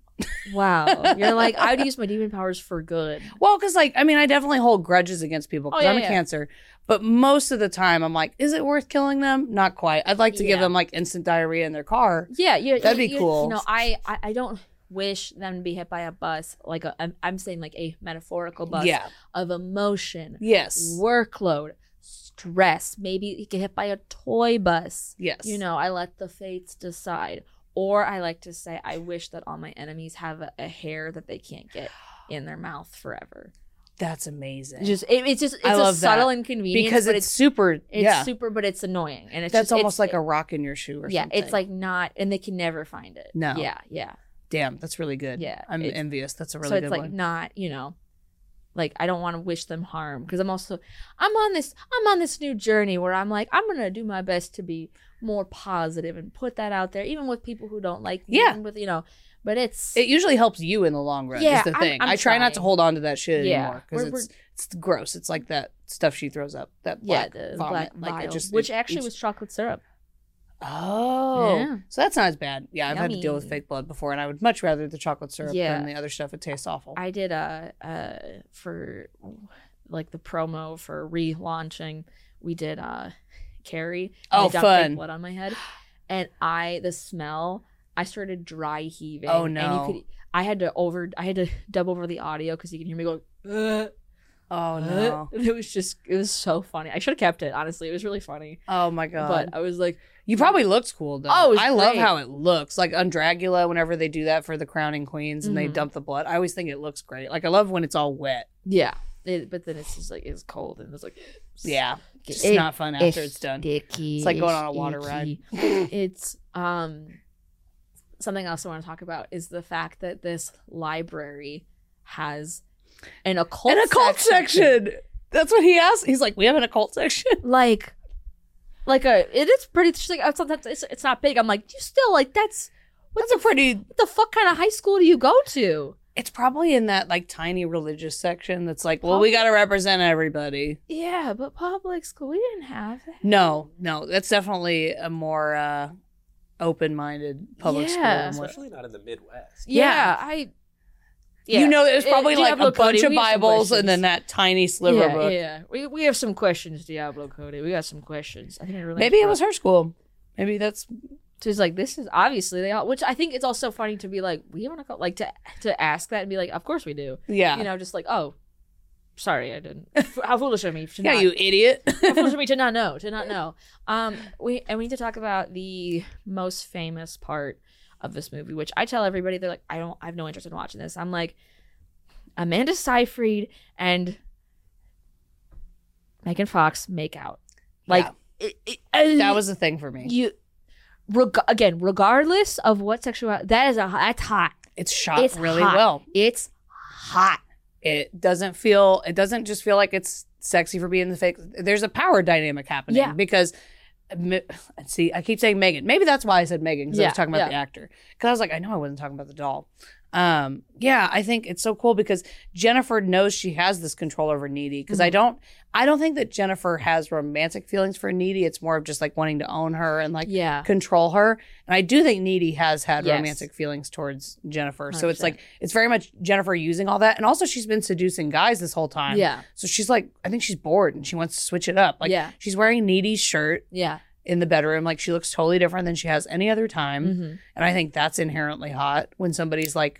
Wow, you're like I would use my demon powers for good. Well, because like I mean, I definitely hold grudges against people because Oh, yeah, I'm a yeah. Cancer, but most of the time I'm like, is it worth killing them? Not quite. I'd like to give Yeah. them like instant diarrhea in their car. Yeah, you, That'd you- be you- cool. You know, I, I I don't wish them to be hit by a bus. Like a, I'm, I'm saying like a metaphorical bus Yeah. of emotion, Yes. workload, stress. Maybe you get hit by a toy bus. Yes. You know, I let the fates decide. Or I like to say, I wish that all my enemies have a, a hair that they can't get in their mouth forever. That's amazing. Just it, it's just it's I a love subtle that. inconvenience because but it's, super. it's yeah. super, but it's annoying, and it's That's just, almost it's, like a rock in your shoe or yeah. something. It's like not, and they can never find it. No. Yeah, yeah. damn, that's really good. Yeah, I'm it's- envious. That's a really so it's good like one. not, you know, like I don't want to wish them harm because I'm also I'm on this I'm on this new journey where I'm like I'm gonna do my best to be more positive and put that out there, even with people who don't like me, Yeah. even with you know. But it's It usually helps you in the long run. Yeah, is the I'm- thing. I'm I try not to trying. hold on to that shit Yeah, anymore because we're- it's it's gross. It's like that stuff she throws up. That yeah, black the vomit. black like vial, it just which it actually eats- was chocolate syrup. Oh, Yeah. so that's not as bad. Yeah, I've had to deal with Yummy. fake blood before, and I would much rather the chocolate syrup Yeah. than the other stuff. It tastes awful. I did a uh, uh for like the promo for relaunching. We did uh Carrie. and Oh, they dumped fake fun. blood on my head, and I the smell. I started dry heaving. Oh, And no. you could. I had to over. I had to dub over the audio because you can hear me going. "Ugh, oh ugh." no! It was just. It was so funny. I should have kept it. Honestly, it was really funny. Oh my god! But I was like, You probably looked cool though. Oh, it was I love great. how it looks. Like on Dracula, whenever they do that for the crowning queens and they Mhm. dump the blood, I always think it looks great. Like I love when it's all wet. yeah. It, but then it's just like it's cold and it's like. Yeah, it's It- not fun after it's, done. Sticky, It's like going on a water icky. It's um something else I want to talk about is the fact that this library has an occult An occult section. That's what he asked. He's like, we have an occult section. like like a it is pretty she's like oh, sometimes it's, it's not big. I'm like, you still like that's That's a pretty. what the fuck kind of high school do you go to? It's probably in that like tiny religious section that's like, well, we got to represent everybody. Yeah, but public school we didn't have that. No, no, that's definitely a more uh, open-minded public Yeah. school. and what- Especially not in the Midwest. Yeah, Yeah. I You know, there's Uh, probably like Diablo a bunch Cody, of we have some Bibles and questions. then that tiny sliver yeah, book. yeah. We we have some questions, Diablo Cody. We got some questions. I think I really Maybe it was her school. Maybe that's So it's like this is obviously they all, which I think it's also funny to be like we want to like to to ask that and be like, of course we do. yeah. You know, just like oh, sorry, I didn't. How foolish of me to yeah, not. you idiot. How foolish of me to not know, to not know. Um, we and we need to talk about the most famous part of this movie, which I tell everybody they're like, I don't, I have no interest in watching this. I'm like, Amanda Seyfried and Megan Fox make out. Like Yeah. it, it, That was the thing for me. you. Reg- again, regardless of what sexuality, that is a that's hot. It's shot It's really hot. well. It's hot. It doesn't feel. It doesn't just feel like it's sexy for being the fake. There's a power dynamic happening Yeah. because. Mi- See, I keep saying Megan. Maybe that's why I said Megan because I Yeah, was talking about yeah. the actor. Because I was like, I know I wasn't talking about the doll. Um, yeah, I think it's so cool because Jennifer knows she has this control over Needy. Because I Mhm. don't, I don't think that Jennifer has romantic feelings for Needy. It's more of just like wanting to own her and like Yeah. control her. And I do think Needy has had Yes. romantic feelings towards Jennifer. So one it's hundred like it's very much Jennifer using all that, and also she's been seducing guys this whole time. Yeah. So she's like, I think she's bored and she wants to switch it up. Like, Yeah. she's wearing Needy's shirt Yeah. in the bedroom. Like, she looks totally different than she has any other time. Mm-hmm. And I think that's inherently hot when somebody's like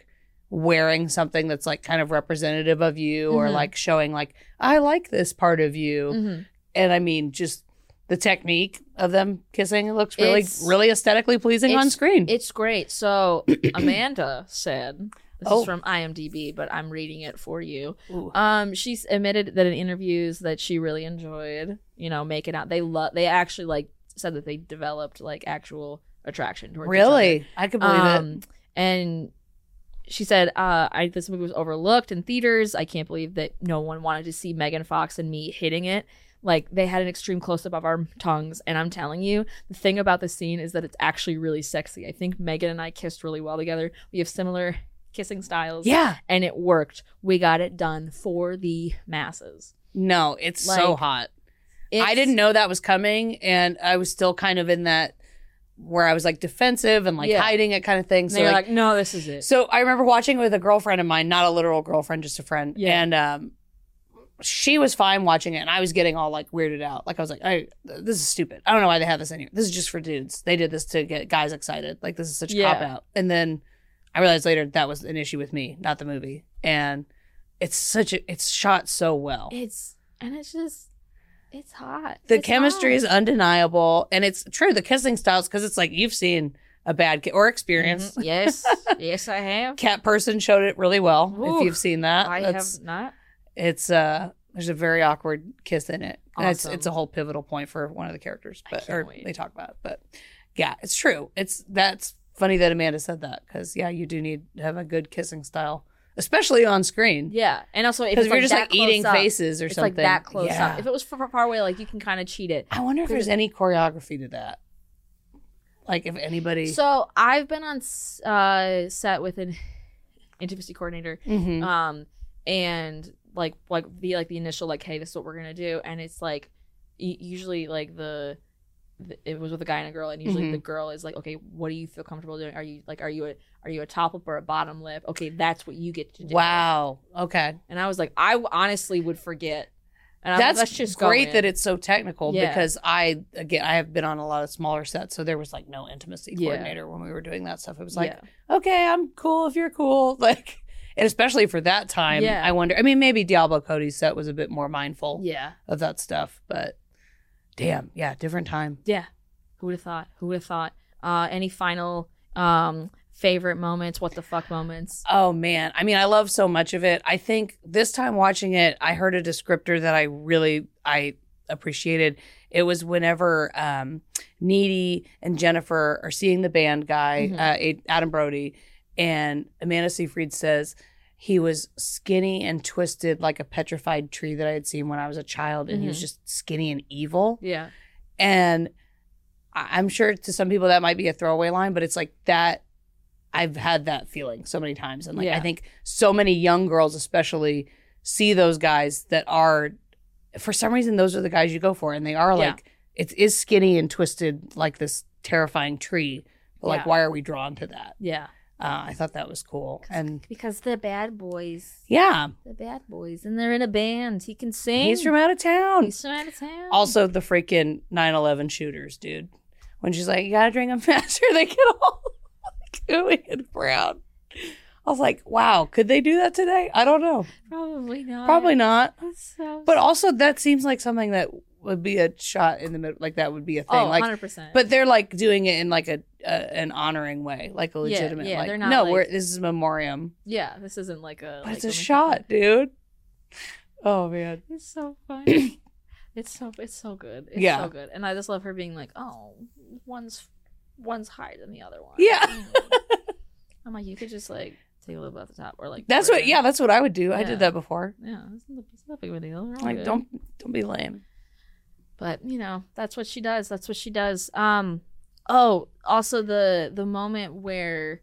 wearing something that's like kind of representative of you or Mhm. like showing like, I like this part of you. Mhm. And I mean, just the technique of them kissing, it looks really, It's- really aesthetically pleasing on it's- screen. It's great. So Amanda said, this Oh. is from IMDb, but I'm reading it for you. Ooh. Um, she's admitted that in interviews that she really enjoyed, you know, making out. They love. They actually like said that they developed like actual attraction towards each other. Really? I could believe it. Um, and she said, uh, I this movie was overlooked in theaters. I can't believe that no one wanted to see Megan Fox and me hitting it. Like, they had an extreme close-up of our tongues, and I'm telling you, the thing about the scene is that it's actually really sexy. I think Megan and I kissed really well together. We have similar kissing styles. Yeah. And it worked. We got it done for the masses. No, it's so Like, hot. I It's- didn't know that was coming, and I was still kind of in that where I was like defensive and like Yeah. hiding it kind of thing. And So they were like, like, no, this is it. so I remember watching it with a girlfriend of mine, not a literal girlfriend, just a friend. Yeah. And um, she was fine watching it, and I was getting all like weirded out. Like I was like, I, this is stupid. I don't know why they have this in here. This is just for dudes. They did this to get guys excited. Like this is such a Yeah. cop out. And then I realized later that was an issue with me, not the movie. And it's such a, it's shot so well. It's, and it's just, it's hot. The It's chemistry hot. is undeniable, and it's true. The kissing styles, because it's like you've seen a bad ki- or experience. Mhm. Yes. Yes, I have. Cat person showed it really well. Ooh, if you've seen that, I That's- have not. It's uh, there's a very awkward kiss in it. And It's Awesome. it's a whole pivotal point for one of the characters, I but can't or wait. they talk about it. But yeah, it's true. It's that's funny that Amanda said that because yeah, you do need to have a good kissing style, especially on screen. Yeah. And also, if Because it's if you're like just that like eating close up, faces or it's something, like that close yeah. up. If it was far, far away, like you can kind of cheat it. I wonder if there's any choreography to that. Like if anybody. So I've been on s- uh, set with an intimacy coordinator, Mhm. um, and like like the like the initial like, hey, this is what we're gonna do, and it's like y- usually like the, the it was with a guy and a girl, and usually Mhm. the girl is like, okay, what do you feel comfortable doing? Are you like are you a are you a top lip or a bottom lip? Okay, that's what you get to do. Wow. Okay. And I was like, I honestly would forget. And I was like, That's let's just go great in. that it's so technical Yeah. because I again I have been on a lot of smaller sets, so there was like no intimacy Yeah. coordinator when we were doing that stuff. It was like, Yeah. okay, I'm cool if you're cool, like, and especially for that time. Yeah. I wonder. I mean, maybe Diablo Cody's set was a bit more mindful Yeah. of that stuff, but damn, yeah, different time. Yeah. Who would have thought? Who would have thought? Uh, any final um favorite moments? What the fuck moments? Oh man, I mean, I love so much of it. I think this time watching it, I heard a descriptor that I really I appreciated. It was whenever um, Needy and Jennifer are seeing the band guy, Mhm. uh, A- Adam Brody, and Amanda Seyfried says he was skinny and twisted like a petrified tree that I had seen when I was a child, and he was Mhm. just skinny and evil. Yeah. And I- I'm sure to some people that might be a throwaway line, but it's like that. I've had that feeling so many times. And like, Yeah. I think so many young girls, especially, see those guys that are, for some reason, those are the guys you go for. And they are Yeah. like, it is skinny and twisted like this terrifying tree. But like, Yeah. why are we drawn to that? Yeah. Uh, I thought that was cool. And Because they're bad boys. yeah, They're bad boys. And they're in a band. He can sing. he's from out of town. He's from out of town. Also, the freaking nine eleven shooters, dude. When she's like, you gotta drink them faster, they get all gooey and brown. I was like, wow, could they do that today? I don't know. Probably not. Probably not. That's so But also, that seems like something that would be a shot in the middle. Like, that would be a thing. oh, like, one hundred percent. but they're like doing it in like a, a an honoring way, like a Yeah, legitimate. yeah, like, they're not no, like- we're this is memoriam, yeah, this isn't like a. but like it's a make shot, dude. Oh man. It's so funny. it's so it's so good. It's Yeah. so good. And I just love her being like, oh, one's one's higher than the other one. Yeah. I'm like, you could just like take a little bit off the top, or like That's burn what. it. Yeah, that's what I would do. I Yeah. did that before. Yeah, it's not, it's not big of a deal. We're all Like, good. don't don't be lame. But you know, that's what she does. That's what she does. Um. Oh, also the the moment where,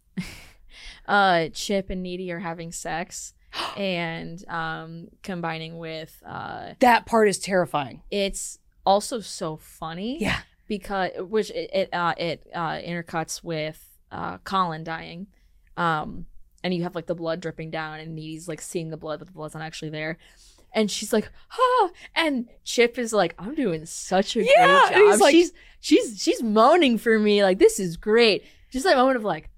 uh, Chip and Needy are having sex, and um combining with uh, That part is terrifying. it's also so funny. Yeah. Because which it it uh it uh intercuts with uh Colin dying. Um. And you have like the blood dripping down, and Needy's like seeing the blood, but the blood's not actually there. And she's like, ah, and Chip is like, I'm doing such a Yeah, great and he's job. like- she's she's she's moaning for me, like this is great. Just that moment of like,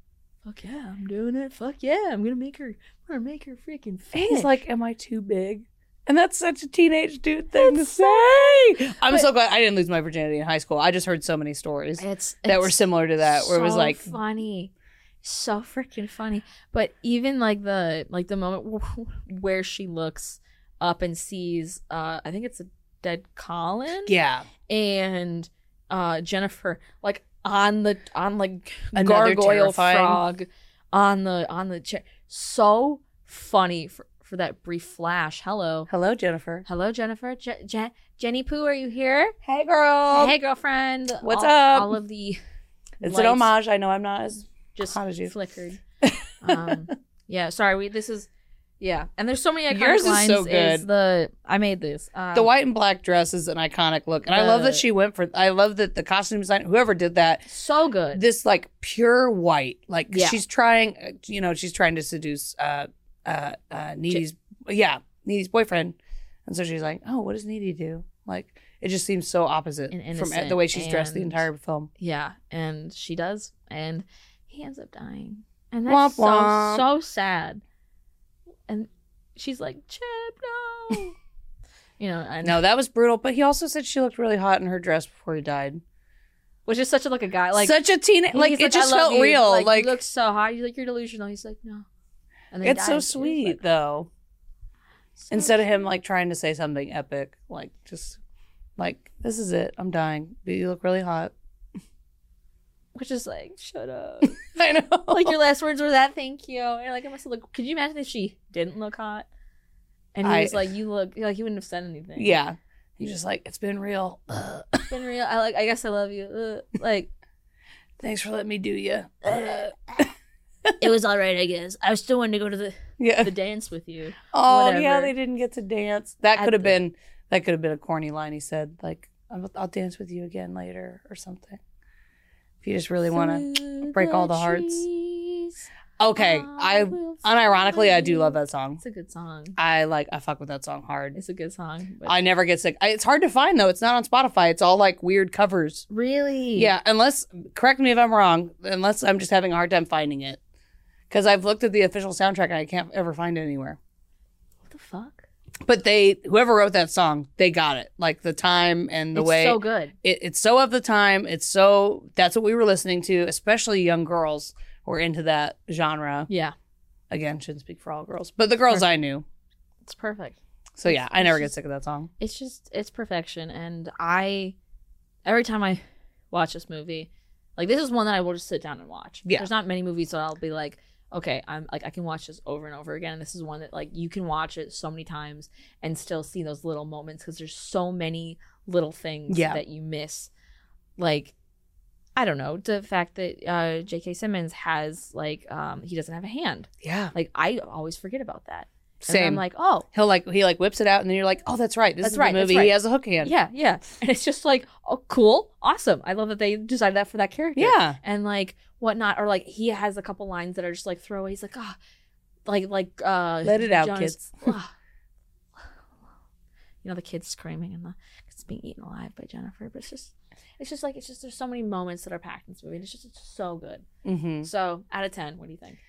fuck yeah, I'm doing it. Fuck yeah, I'm gonna make her. I'm gonna make her freaking famous. He's like, am I too big? And that's such a teenage dude thing to say. I'm but, so glad I didn't lose my virginity in high school. I just heard so many stories it's, that it's were similar to that, where so it was like funny, so freaking funny. But even like the like the moment where she looks up and sees, uh, I think it's a dead Colin. yeah, and uh, Jennifer like on the on like Another gargoyle terrifying- frog on the on the chair. So funny for. For that brief flash. Hello. hello Jennifer. Hello, Jennifer. Je- Je- Jenny Pooh, are you here? Hey girl. Hey, girlfriend. What's all, up? All of the It's lights an homage. I know I'm not as just hot as you. flickered. um, yeah, sorry. We This is, yeah. And there's so many iconic Yours is lines. so good. The, I made this. Um, The white and black dress is an iconic look, and I love that The- she went for. I love that the costume design, whoever did that, So good. this like pure white, like Yeah. she's trying, uh, you know, she's trying to seduce uh, uh, uh, Needy's, yeah, Needy's boyfriend, and so she's like, oh, what does Needy do? Like, it just seems so opposite And from innocent the way she's dressed the and- entire film. Yeah, and she does, and he ends up dying, and that's Womp womp. so so sad. And she's like, Chip, no, you know, and No, that was brutal. But he also said she looked really hot in her dress before he died. which is such a like a guy like Such a teen, he's like it just "I love felt you." real. Like, Like, you look so hot. He's like, you're delusional. He's like, no, and then he it's so dies. It's sweet like, though. so Instead of him like trying to say something epic, like just like this is it, I'm dying, but you look really hot. which is like, shut up. I know. Like your last words were that. Thank you. And like I must have looked. Could you imagine if she didn't look hot? And he I- was like, you look like he wouldn't have said anything. Yeah. He's just like, it's been real. It's been real. I like. I guess I love you. Ugh. Like. Thanks for letting me do you. It was all right, I guess. I still wanted to go to the, Yeah. the dance with you. Oh whatever. yeah, they didn't get to dance. That At could have the- been. That could have been a corny line he said, like, "I'll, I'll dance with you again later" or something. If you just really want to break all the hearts. Okay, I unironically I do love that song. It's a good song. I like I fuck with that song hard. It's a good song. But I never get sick. I, it's hard to find though. It's not on Spotify. It's all like weird covers. really? Yeah, unless correct me if I'm wrong. Unless I'm just having a hard time finding it, because I've looked at the official soundtrack and I can't ever find it anywhere. What the fuck? But they, whoever wrote that song, they got it. Like the time and the it's way so good. it, it's so of the time. It's so that's what we were listening to, especially young girls were into that genre. Yeah, Again, shouldn't speak for all girls, but the girls I knew. it's perfect. So yeah, I It's never get just- sick of that song. It's just it's perfection, and I every time I watch this movie, like this is one that I will just sit down and watch. Yeah. There's not many movies that I'll be like, okay, I'm like I can watch this over and over again. And this is one that like you can watch it so many times and still see those little moments because there's so many little things Yeah. that you miss. Like I don't know, the fact that uh, J K. Simmons has like um, he doesn't have a hand. Yeah, Like I always forget about that. And same. I'm like, oh, He'll like he like whips it out, and then you're like, oh, that's right. This That's is right, the that's movie. right. He has a hook hand. yeah, yeah. And it's just like, oh, cool, awesome. I love that they decided that for that character. Yeah. And like whatnot, or like he has a couple lines that are just like throwaway. He's like, ah, like like uh, Let it out, Jonas- kids. ah. You know, the kid's screaming and the it's being eaten alive by Jennifer. But it's just, it's just like it's just there's so many moments that are packed in this movie. And it's just it's so good. Mm-hmm. So out of ten, what do you think?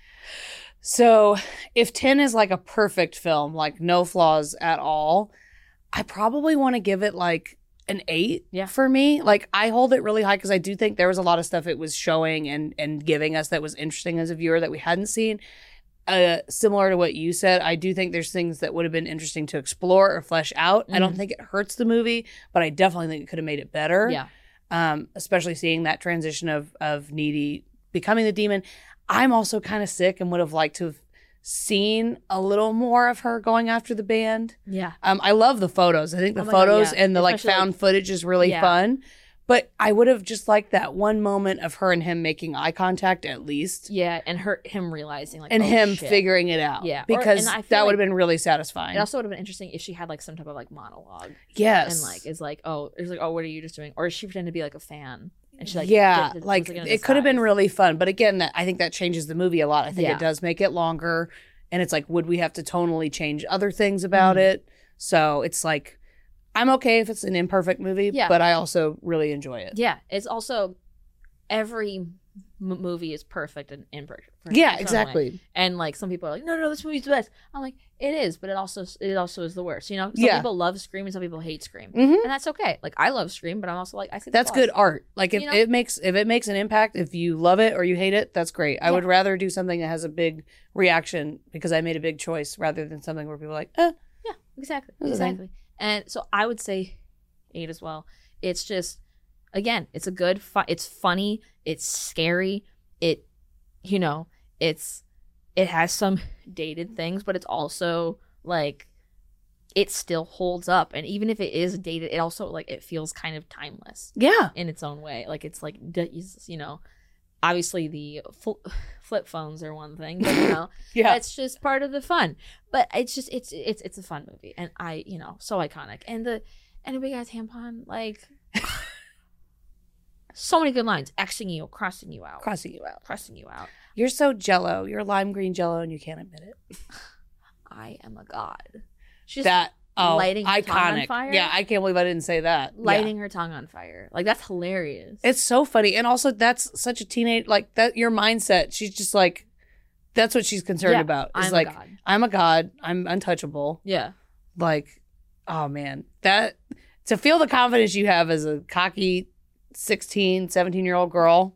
So if ten is like a perfect film, like no flaws at all, I probably want to give it like an eight. Yeah. For me, like I hold it really high because I do think there was a lot of stuff it was showing and and giving us that was interesting as a viewer that we hadn't seen. Uh, similar to what you said, I do think there's things that would have been interesting to explore or flesh out. I don't Mhm. think it hurts the movie, but I definitely think it could have made it better. Yeah. Um, especially seeing that transition of of Needy becoming the demon. I'm also kind of sick and would have liked to have seen a little more of her going after the band. Yeah. Um, I love the photos. I think the Oh my God, photos yeah. and the like Especially, found like- footage is really Yeah. fun. But I would have just liked that one moment of her and him making eye contact at least. Yeah. And her him realizing like And oh, him shit. figuring it out. Yeah. Or- Because and I feel that would like- have been really satisfying. It also would have been interesting if she had like some type of like monologue. yes. And like is like, oh, it's like, oh, what are you just doing? Or she pretended to be like a fan, and she like, yeah, did- did- like was, in it could have been disguise. really fun. But again, that I think that changes the movie a lot. I think Yeah. it does make it longer. And it's like, would we have to tonally change other things about Mhm. it? So it's like, I'm okay if it's an imperfect movie, Yeah. but I also really enjoy it. Yeah, it's also every m- movie is perfect and imperfect. for Yeah, its own way. exactly. And like some people are like, no, no, this movie's the best. I'm like, it is, but it also it also is the worst. You know, some Yeah. people love Scream and some people hate Scream, Mhm. and that's okay. Like I love Scream, but I'm also like, I see the That's flaws. good art. Like if You know? it makes if it makes an impact, if you love it or you hate it, that's great. I Yeah. would rather do something that has a big reaction because I made a big choice rather than something where people are like, eh. Yeah, exactly, That's the thing. exactly. And so I would say eight as well. It's just, again, it's a good, fu- it's funny, it's scary, it, you know, it's, it has some dated things, but it's also like, it still holds up. And even if it is dated, it also like, it feels kind of timeless Yeah. in its own way. Like it's like, d- you know, obviously the fl- flip phones are one thing, but you know, Yeah. that's just part of the fun. But it's just it's it's it's a fun movie, and I you know so iconic. And the and the big ass tampon, like so many good lines, Xing you, crossing you out, Crossing you out. crossing you out. You're so jello. You're lime green jello and you can't admit it. I am a god. She's that oh lighting her iconic. tongue on fire? Yeah, I can't believe I didn't say that. Yeah. lighting her tongue on fire. Like that's hilarious. It's so funny. And also that's such a teenage like that your mindset. She's just like that's what she's concerned Yeah, about. Is I'm like a god. I'm a god. I'm untouchable. Yeah. Like, oh man. That to feel the confidence you have as a cocky sixteen, seventeen year old girl.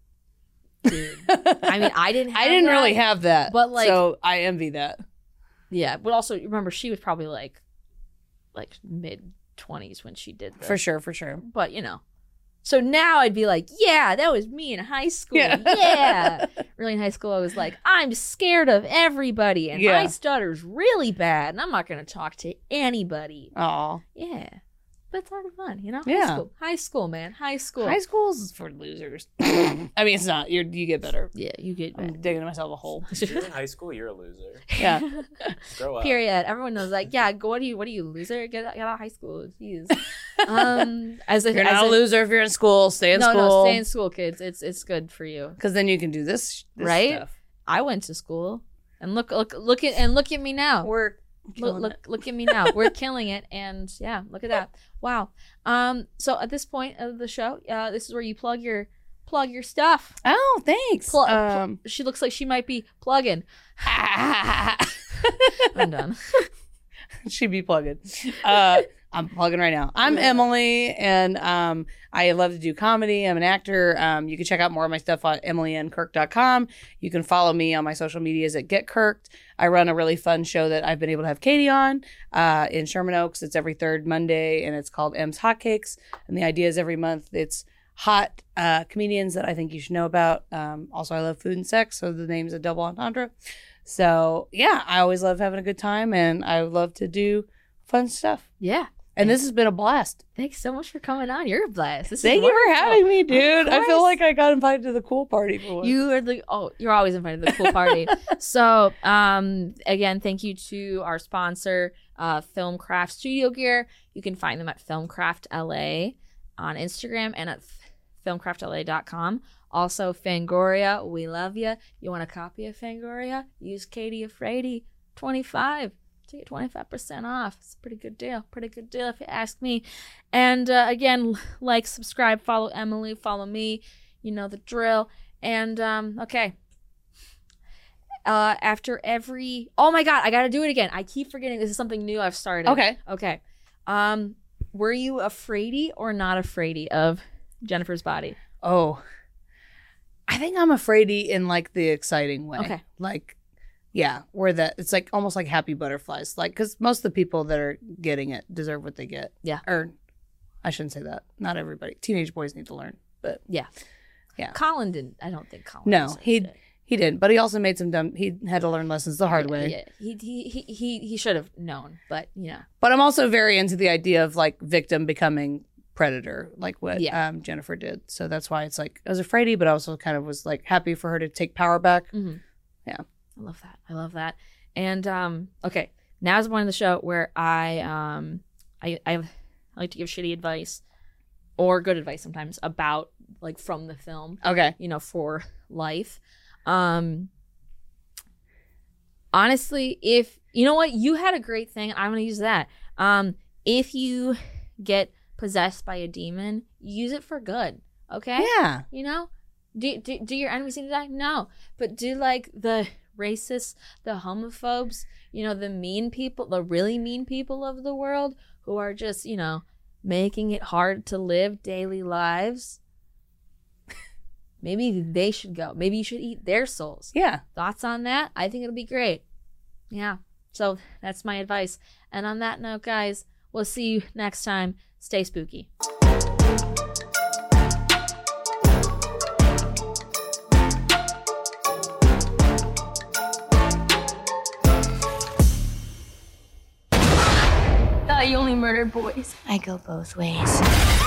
Dude. I mean, I didn't. Have I didn't that, really have that. but, like- so I envy that. Yeah, but also remember she was probably like, like mid twenties when she did this. For sure, for sure. But you know, so now I'd be like, yeah, that was me in high school. Yeah. Yeah. Really in high school, I was like, I'm scared of everybody, and Yeah. my stutter's really bad, and I'm not gonna talk to anybody. Oh. Yeah, but it's sort of fun, you know. Yeah. High school, high school, man, high school. High school's for losers. I mean, it's not. You're, you get better. yeah, you get I'm digging myself a hole. If you're in high school, you're a loser. Yeah. Grow up. Period. Everyone knows, like, yeah, go. What are you? What are you, loser? Get, get out of high school. Jeez. Um, as a, You're as not a loser if you're in school. Stay in no, school. no, stay in school, kids. It's it's good for you. Because then you can do this, this Right? stuff. I went to school, and look, look, look at, and look at me now. We're Look, killing look, it. look at me now. We're killing it, and yeah, look at that. Wow. Um. So at this point of the show, uh, this is where you plug your plug your stuff. Oh, thanks. Pl- pl- um, she looks like she might be plugging. I'm done. she'd be plugging. Uh, I'm plugging right now. I'm Emily, and um, I love to do comedy. I'm an actor. Um, you can check out more of my stuff on emily n kirk dot com. You can follow me on my social medias at Get Kirked. I run a really fun show that I've been able to have Katie on uh, in Sherman Oaks. It's every third Monday, and it's called M's Hotcakes. And the idea is every month it's hot uh, comedians that I think you should know about. Um, also, I love food and sex, so the name's a double entendre. So, yeah, I always love having a good time, and I love to do fun stuff. Yeah. And this has been a blast. Thanks so much for coming on. You're a blast. This Thank is you for wonderful. having me, dude. I feel course. like I got invited to the cool party for once. You are the oh, you're always invited to the cool party. So, um, again, thank you to our sponsor, uh, Filmcraft Studio Gear. You can find them at Filmcraft L A on Instagram and at filmcraft L A dot com. Also, Fangoria, we love you. You want a copy of Fangoria? Use Katie Afraidy twenty-five to get twenty-five percent off. It's a pretty good deal. Pretty good deal if you ask me. And uh, again, like, subscribe, follow Emily, follow me. You know the drill. And um, okay. Uh, after every oh my god, I gotta do it again. I keep forgetting this is something new I've started. Okay. Okay. Um, were you afraidy or not afraidy of Jennifer's body? Oh, I think I'm afraidy in like the exciting way. Okay. Like, yeah, where that it's like almost like happy butterflies. Like, because most of the people that are getting it deserve what they get. Yeah. Or I shouldn't say that. Not everybody. Teenage boys need to learn. But Yeah. Yeah. Colin didn't. I don't think Colin. no, deserved he it. he didn't. But he also made some dumb. He had to learn lessons the hard Yeah, way. Yeah. He he he he, he should have known, but you know. But I'm also very into the idea of like victim becoming predator, like what Yeah. um, Jennifer did. So that's why it's like I was afraidy, but I also kind of was like happy for her to take power back. Mhm. Yeah. I love that. I love that. And um, okay, now is the point of the show where I um I I like to give shitty advice or good advice sometimes about like from the film. Okay. You know, for life. Um honestly, if you know what, you had a great thing, I'm gonna use that. Um, if you get possessed by a demon, use it for good. Okay? Yeah. You know? Do, do, do your enemies need to die? No. But do, like, the racists, the homophobes, you know, the mean people, the really mean people of the world who are just, you know, making it hard to live daily lives, maybe they should go. Maybe you should eat their souls. Yeah. Thoughts on that? I think it'll be great. Yeah. So that's my advice. And on that note, guys, we'll see you next time. Stay spooky. Thought you only murdered boys. I go both ways.